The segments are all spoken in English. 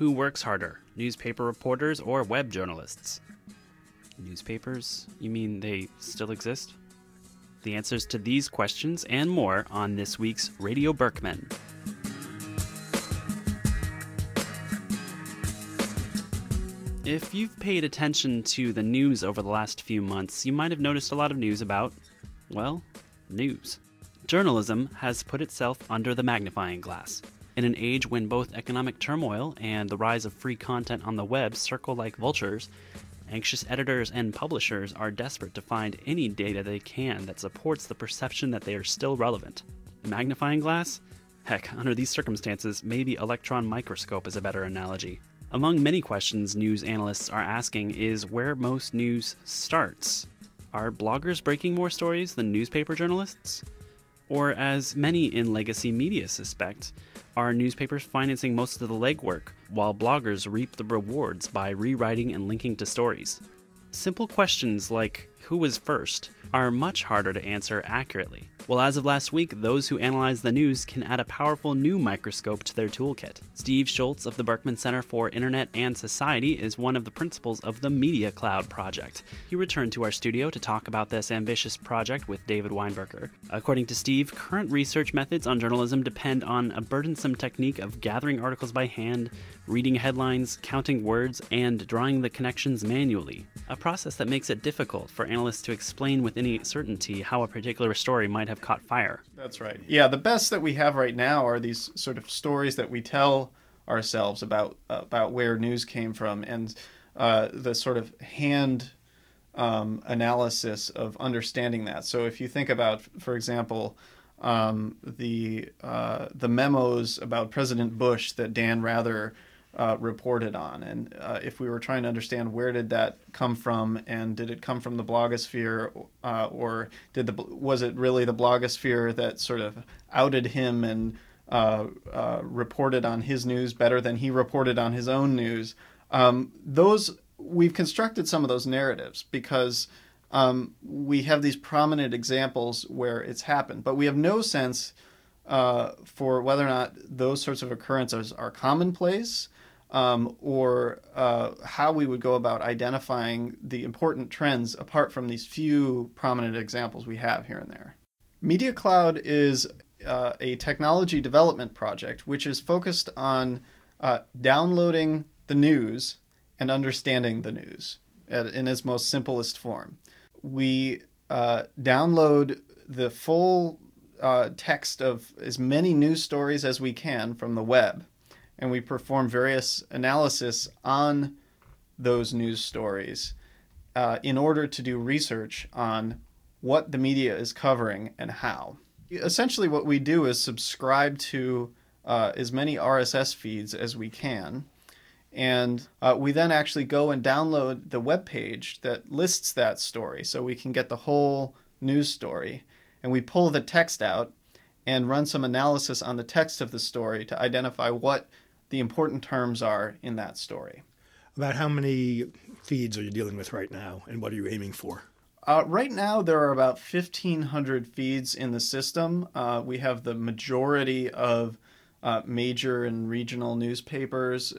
Who works harder, newspaper reporters or web journalists? Newspapers? You mean they still exist? The answers to these questions and more on this week's Radio Berkman. If you've paid attention to the news over the last few months, you might have noticed a lot of news about, well, news. Journalism has put itself under the magnifying glass. In an age when both economic turmoil and the rise of free content on the web circle like vultures, anxious editors and publishers are desperate to find any data they can that supports the perception that they are still relevant. Magnifying glass? Heck, under these circumstances, maybe electron microscope is a better analogy. Among many questions news analysts are asking is where most news starts. Are bloggers breaking more stories than newspaper journalists? Or, as many in legacy media suspect, are newspapers financing most of the legwork, while bloggers reap the rewards by rewriting and linking to stories? Simple questions like, who was first, are much harder to answer accurately. Well, as of last week, those who analyze the news can add a powerful new microscope to their toolkit. Steve Schultz of the Berkman Center for Internet and Society is one of the principals of the Media Cloud project. He returned to our studio to talk about this ambitious project with David Weinberger. According to Steve, current research methods on journalism depend on a burdensome technique of gathering articles by hand, reading headlines, counting words, and drawing the connections manually, a process that makes it difficult for analysts to explain with any certainty how a particular story might have caught fire. That's right. Yeah, the best that we have right now are these sort of stories that we tell ourselves about where news came from, and the sort of hand analysis of understanding that. So if you think about, for example, the memos about President Bush that Dan Rather reported on, and if we were trying to understand where did that come from, and did it come from the blogosphere, or was it really the blogosphere that sort of outed him and reported on his news better than he reported on his own news? We've constructed some of those narratives because we have these prominent examples where it's happened, but we have no sense for whether or not those sorts of occurrences are commonplace, or how we would go about identifying the important trends apart from these few prominent examples we have here and there. Media Cloud is a technology development project which is focused on downloading the news and understanding the news in its most simplest form. We download the full text of as many news stories as we can from the web, and we perform various analysis on those news stories in order to do research on what the media is covering and how. Essentially what we do is subscribe to as many RSS feeds as we can, and we then actually go and download the web page that lists that story so we can get the whole news story, and we pull the text out and run some analysis on the text of the story to identify what the important terms are in that story. About how many feeds are you dealing with right now, and what are you aiming for? Right now, there are about 1,500 feeds in the system. We have the majority of major and regional newspapers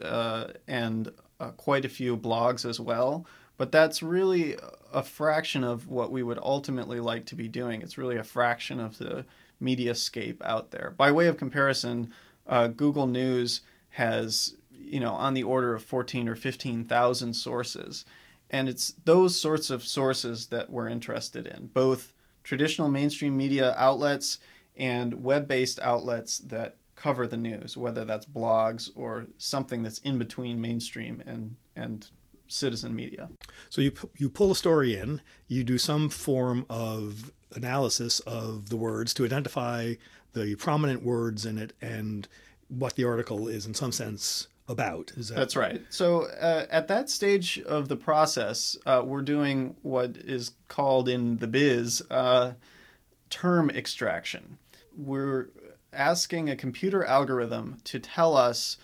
and quite a few blogs as well. But that's really a fraction of what we would ultimately like to be doing. It's really a fraction of the mediascape out there. By way of comparison, Google News has, on the order of 14 or 15,000 sources. And it's those sorts of sources that we're interested in, both traditional mainstream media outlets and web-based outlets that cover the news, whether that's blogs or something that's in between mainstream and citizen media. So you pull a story in, you do some form of analysis of the words to identify the prominent words in it and what the article is in some sense about. That's right. So at that stage of the process, we're doing what is called in the biz term extraction. We're asking a computer algorithm to tell us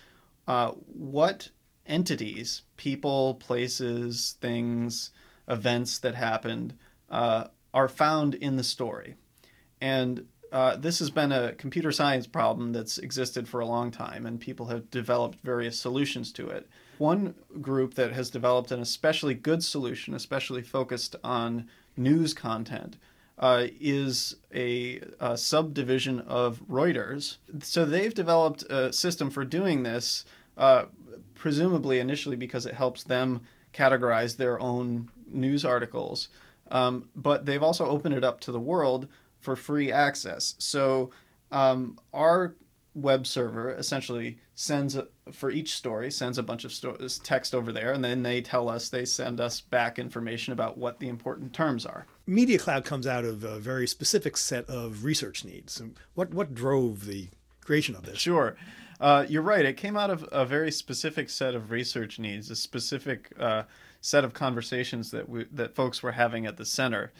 what entities, people, places, things, events that happened are found in the story. And this has been a computer science problem that's existed for a long time, and people have developed various solutions to it. One group that has developed an especially good solution, especially focused on news content, is a subdivision of Reuters. So they've developed a system for doing this, presumably initially because it helps them categorize their own news articles. But they've also opened it up to the world for free access. So our web server essentially sends, for each story, sends a bunch of text over there, and then they send us back information about what the important terms are. Media Cloud comes out of a very specific set of research needs. What drove the creation of this? Sure. You're right. It came out of a very specific set of research needs, a specific set of conversations that folks were having at the center,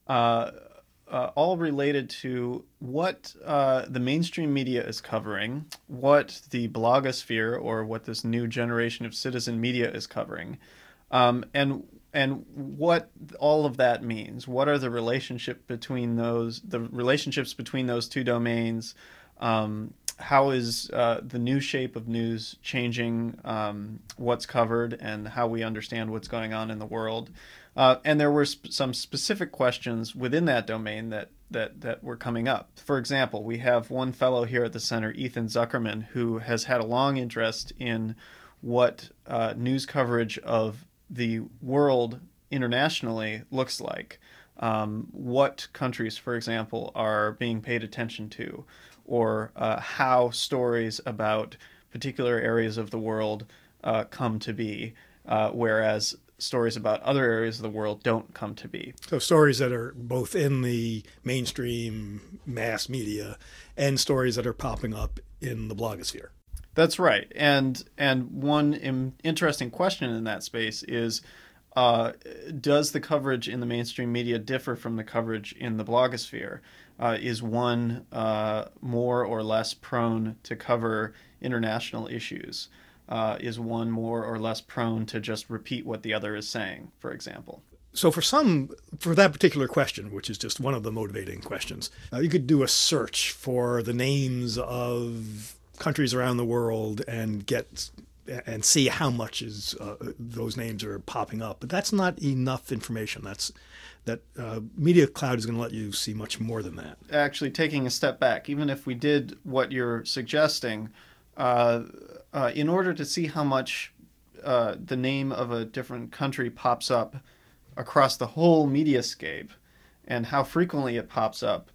all related to what the mainstream media is covering, what the blogosphere, or what this new generation of citizen media is covering, and what all of that means. What are the relationships between those two domains? How is the new shape of news changing what's covered and how we understand what's going on in the world? And there were some specific questions within that domain that were coming up. For example, we have one fellow here at the center, Ethan Zuckerman, who has had a long interest in what news coverage of the world internationally looks like. What countries, for example, are being paid attention to, or how stories about particular areas of the world come to be, whereas stories about other areas of the world don't come to be. So stories that are both in the mainstream mass media and stories that are popping up in the blogosphere. That's right. And one interesting question in that space is, does the coverage in the mainstream media differ from the coverage in the blogosphere? Is one more or less prone to cover international issues? Is one more or less prone to just repeat what the other is saying, for example? So for that particular question, which is just one of the motivating questions, you could do a search for the names of countries around the world and see how much those names are popping up. But that's not enough information. Media Cloud is going to let you see much more than that. Actually, taking a step back, even if we did what you're suggesting, in order to see how much the name of a different country pops up across the whole mediascape and how frequently it pops up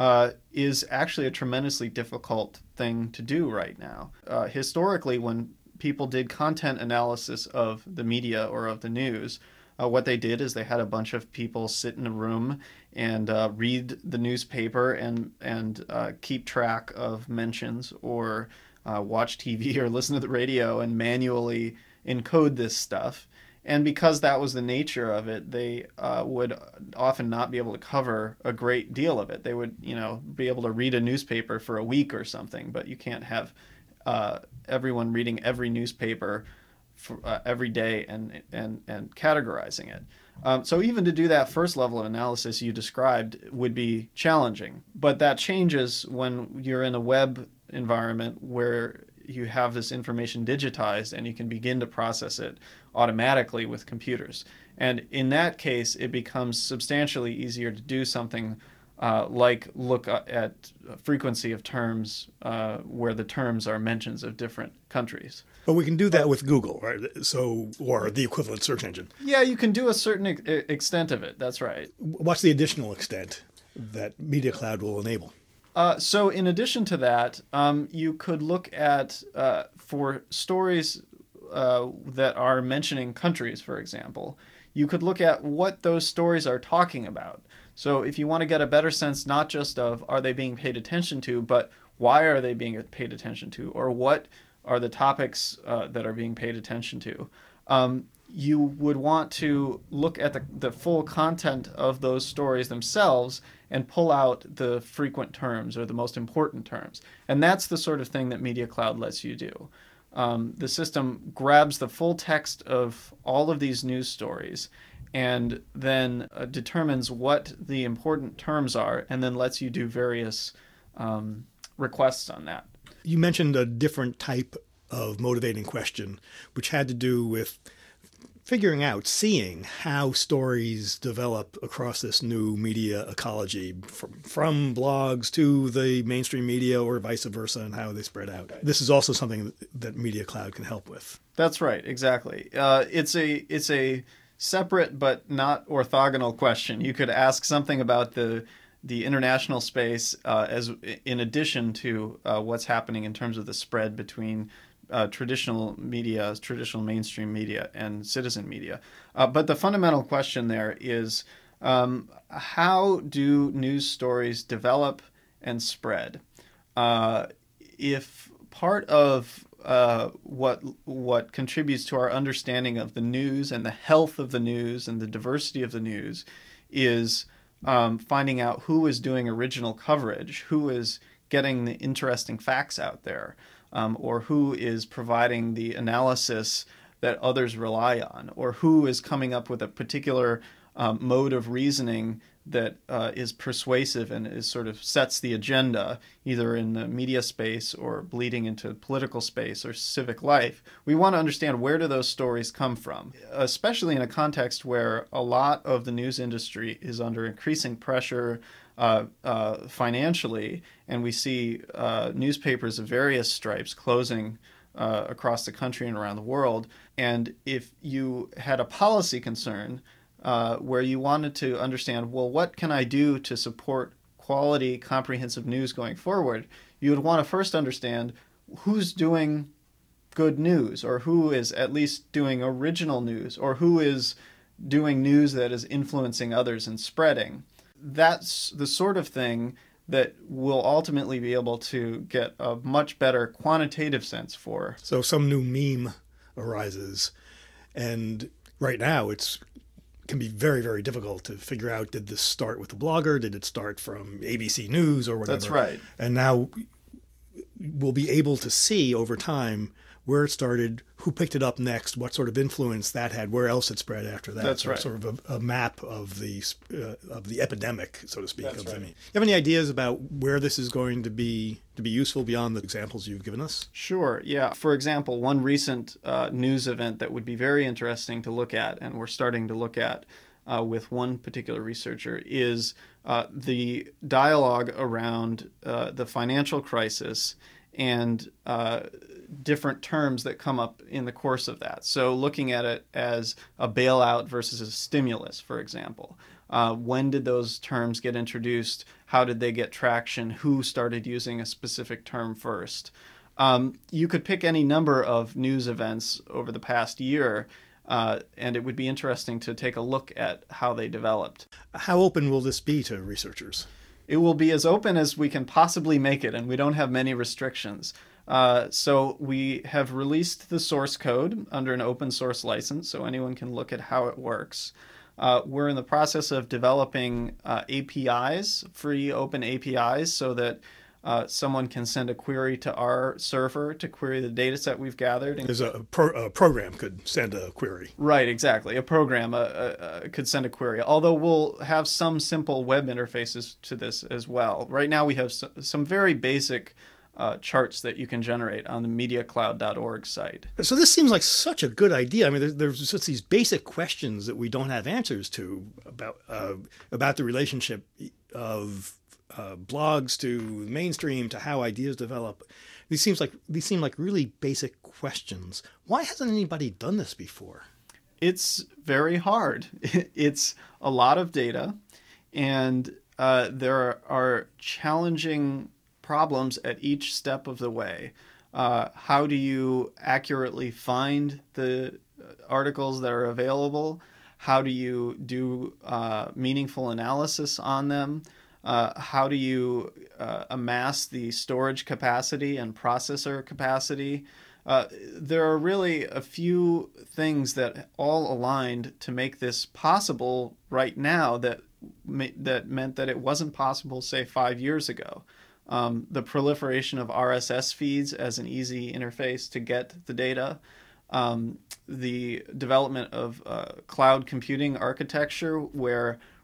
is actually a tremendously difficult thing to do right now. Historically, when people did content analysis of the media or of the news, what they did is they had a bunch of people sit in a room and read the newspaper and keep track of mentions, or watch TV or listen to the radio and manually encode this stuff. And because that was the nature of it, they would often not be able to cover a great deal of it. They would, be able to read a newspaper for a week or something, but you can't have everyone reading every newspaper for, every day and categorizing it. So even to do that first level of analysis you described would be challenging. But that changes when you're in a web environment where you have this information digitized and you can begin to process it automatically with computers. And in that case, it becomes substantially easier to do something like look at frequency of terms where the terms are mentions of different countries. But we can do that with Google, right? Or the equivalent search engine. Yeah, you can do a certain extent of it. That's right. What's the additional extent that Media Cloud will enable? So in addition to that, you could look at, for stories that are mentioning countries, for example, you could look at what those stories are talking about. So if you want to get a better sense, not just of are they being paid attention to, but why are they being paid attention to, or what are the topics that are being paid attention to, you would want to look at the full content of those stories themselves and pull out the frequent terms or the most important terms. And that's the sort of thing that Media Cloud lets you do. The system grabs the full text of all of these news stories and then determines what the important terms are, and then lets you do various requests on that. You mentioned a different type of motivating question, which had to do with figuring out, seeing how stories develop across this new media ecology, from blogs to the mainstream media or vice versa, and how they spread out. This is also something that Media Cloud can help with. That's right, exactly. It's a separate but not orthogonal question. You could ask something about the international space as in addition to what's happening in terms of the spread between traditional media, traditional mainstream media, and citizen media. But the fundamental question there is how do news stories develop and spread? If part of what contributes to our understanding of the news and the health of the news and the diversity of the news is finding out who is doing original coverage, who is getting the interesting facts out there, or who is providing the analysis that others rely on, or who is coming up with a particular mode of reasoning that is persuasive and is sort of sets the agenda, either in the media space or bleeding into political space or civic life. We want to understand, where do those stories come from, especially in a context where a lot of the news industry is under increasing pressure financially, and we see newspapers of various stripes closing across the country and around the world. And if you had a policy concern where you wanted to understand, well, what can I do to support quality, comprehensive news going forward, you would want to first understand who's doing good news, or who is at least doing original news, or who is doing news that is influencing others and spreading. That's the sort of thing that we'll ultimately be able to get a much better quantitative sense for. So some new meme arises, and right now it can be very, very difficult to figure out, did this start with a blogger? Did it start from ABC News or whatever? That's right. And now we'll be able to see over time where it started, who picked it up next, what sort of influence that had, where else it spread after that. That's so right. Sort of a map of the epidemic, so to speak. That's of the right. meme. You have any ideas about where this is going to be useful beyond the examples you've given us? Sure, yeah. For example, one recent news event that would be very interesting to look at, and we're starting to look at with one particular researcher, is the dialogue around the financial crisis and different terms that come up in the course of that. So looking at it as a bailout versus a stimulus, for example. When did those terms get introduced? How did they get traction? Who started using a specific term first? You could pick any number of news events over the past year, and it would be interesting to take a look at how they developed. How open will this be to researchers? It will be as open as we can possibly make it, and we don't have many restrictions. So we have released the source code under an open source license, so anyone can look at how it works. We're in the process of developing APIs, free open APIs, so that someone can send a query to our server to query the data set we've gathered. There's a program could send a query. Right, exactly. A program could send a query, although we'll have some simple web interfaces to this as well. Right now we have some very basic charts that you can generate on the MediaCloud.org site. So this seems like such a good idea. I mean, there's just these basic questions that we don't have answers to about the relationship of blogs to mainstream, to how ideas develop. These seem like really basic questions. Why hasn't anybody done this before? It's very hard. It's a lot of data, and there are challenging problems at each step of the way. How do you accurately find the articles that are available? How do you do meaningful analysis on them? How do you amass the storage capacity and processor capacity? There are really a few things that all aligned to make this possible right now that meant that it wasn't possible, say, 5 years ago. The proliferation of RSS feeds as an easy interface to get the data, the development of cloud computing architecture where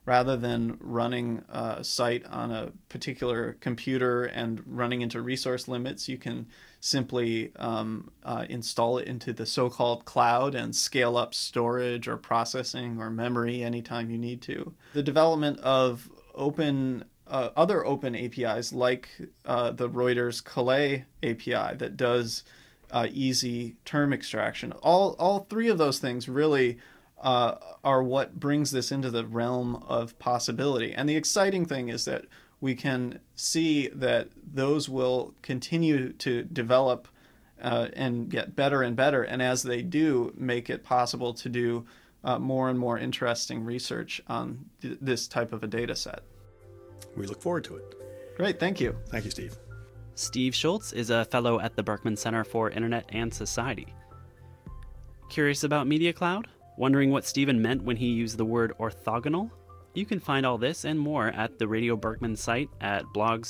rather than running a site on a particular computer and running into resource limits, you can simply install it into the so-called cloud and scale up storage or processing or memory anytime you need to. The development of other open APIs like the Reuters Calais API that does easy term extraction. All three of those things really are what brings this into the realm of possibility. And the exciting thing is that we can see that those will continue to develop and get better and better. And as they do, make it possible to do more and more interesting research on this type of a data set. We look forward to it. Great. Thank you. Thank you, Steve. Steve Schultz is a fellow at the Berkman Center for Internet and Society. Curious about Media Cloud? Wondering what Stephen meant when he used the word orthogonal? You can find all this and more at the Radio Berkman site at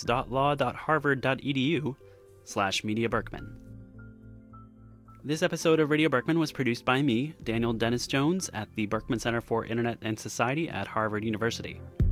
blogs.law.harvard.edu/Media Berkman. This episode of Radio Berkman was produced by me, Daniel Dennis Jones, at the Berkman Center for Internet and Society at Harvard University.